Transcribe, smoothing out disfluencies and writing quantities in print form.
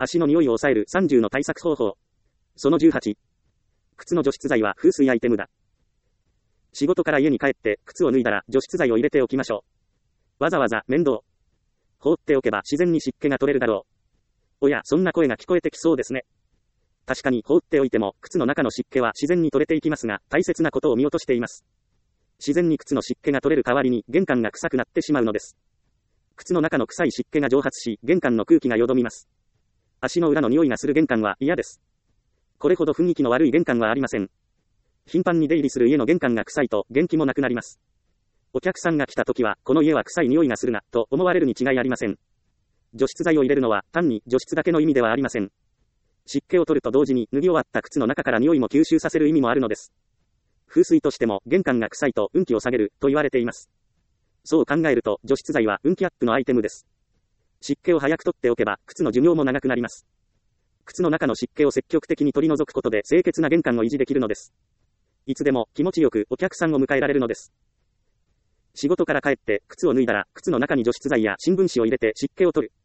足の匂いを抑える30の対策方法。その18。靴の除湿剤は風水アイテムだ。仕事から家に帰って靴を脱いだら除湿剤を入れておきましょう。わざわざ面倒。放っておけば自然に湿気が取れるだろう。おや、そんな声が聞こえてきそうですね。確かに放っておいても靴の中の湿気は自然に取れていきますが、大切なことを見落としています。自然に靴の湿気が取れる代わりに玄関が臭くなってしまうのです。靴の中の臭い湿気が蒸発し、玄関の空気がよどみます。足の裏の匂いがする玄関は嫌です。これほど雰囲気の悪い玄関はありません。頻繁に出入りする家の玄関が臭いと元気もなくなります。お客さんが来た時は、この家は臭い匂いがするな、と思われるに違いありません。除湿剤を入れるのは単に除湿だけの意味ではありません。湿気を取ると同時に脱ぎ終わった靴の中から匂いも吸収させる意味もあるのです。風水としても玄関が臭いと運気を下げると言われています。そう考えると除湿剤は運気アップのアイテムです。湿気を早く取っておけば靴の寿命も長くなります。靴の中の湿気を積極的に取り除くことで清潔な玄関を維持できるのです。いつでも気持ちよくお客さんを迎えられるのです。仕事から帰って靴を脱いだら靴の中に除湿剤や新聞紙を入れて湿気を取る。